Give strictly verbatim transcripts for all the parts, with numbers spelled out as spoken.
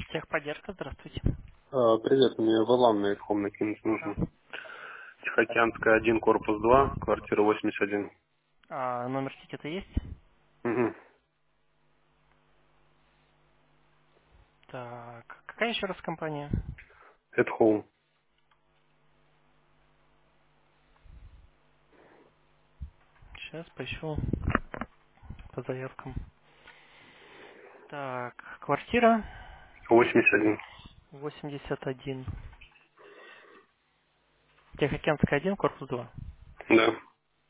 Техподдержка, здравствуйте. А, Привет, мне валам на iPhone накинуть Да. нужно. Тихоокеанская один, корпус два, квартира восемьдесят один. А номер тикета есть? Угу. Так, какая еще раз компания? At home. Сейчас поищу по заявкам. Так, квартира восемьдесят один. восемьдесят один. Тихоокеанская один, корпус два. Да.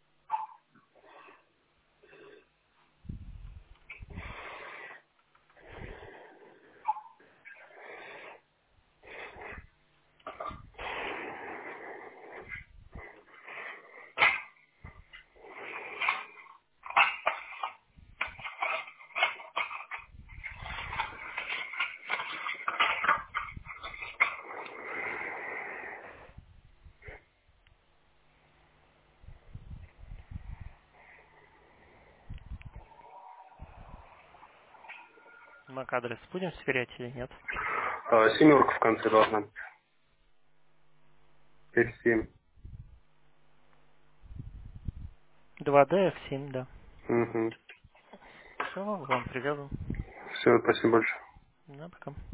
Мак адрес будем сверять или нет? А, семерка в конце должна быть. пять семь. два дэ эф семь, да. Угу. Все, вам привязан. Все, спасибо большое. Да, пока.